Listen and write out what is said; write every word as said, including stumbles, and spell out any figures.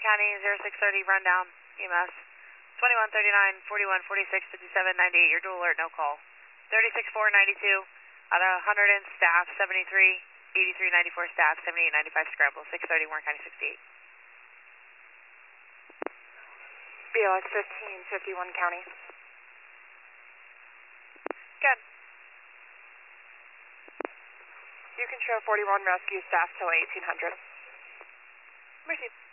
County, zero six thirty, rundown, E M S. twenty-one thirty-nine, forty-one forty-six, fifty-seven ninety-eight, your dual alert, no call. thirty-six four ninety-two, out of one hundred in staff, seventy-three, eighty-three ninety-four staff, seventy-eight ninety-five scramble, six thirty, Warren County sixty-eight. B L X fifteen, fifty-one County. Good. You can show forty-one rescue staff till eighteen hundred. Mercy.